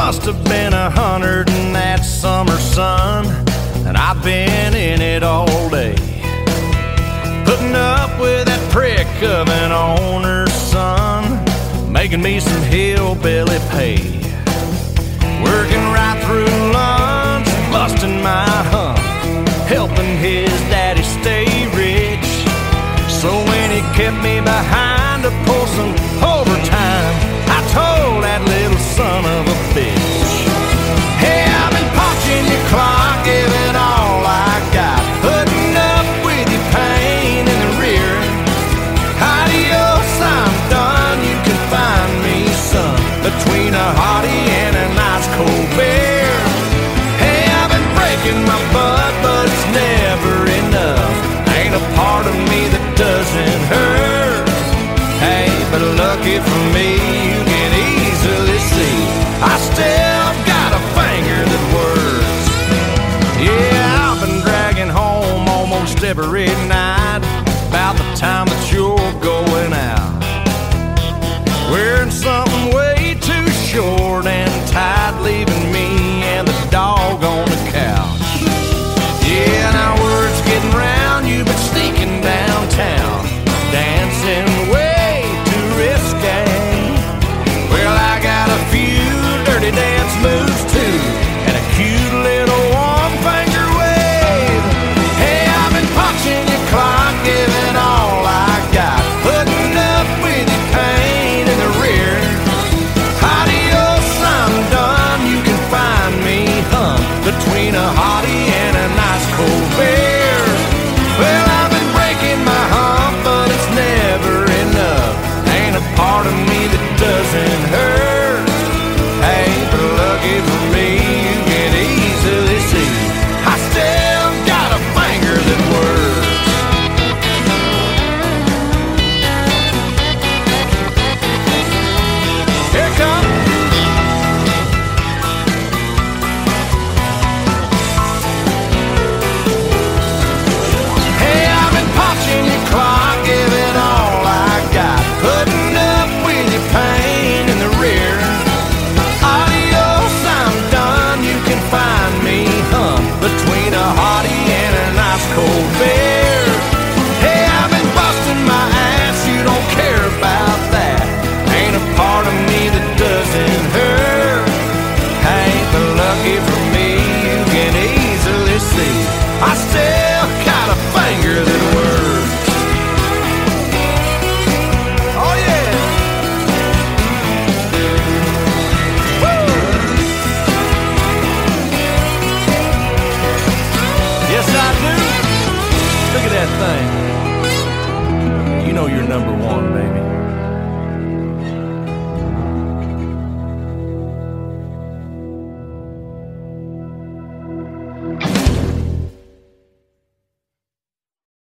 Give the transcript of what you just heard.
Must have been 100 in that summer sun, and I've been in it all day, putting up with that prick of an owner's son, making me some hillbilly pay, working right through lunch, busting my hump, helping his daddy stay rich. So when he kept me behind to pull some overtime, I told that little son of a bitch, hey, I've been punching your clock, giving all I got, putting up with your pain in the rear. Adios, I'm done, you can find me, son, between a hottie and a nice cold beer. Hey, I've been breaking my butt, but it's never enough. Ain't a part of me that doesn't hurt. Hey, but lucky for me, you can easily see I still got a finger that works. Yeah, I've been dragging home almost every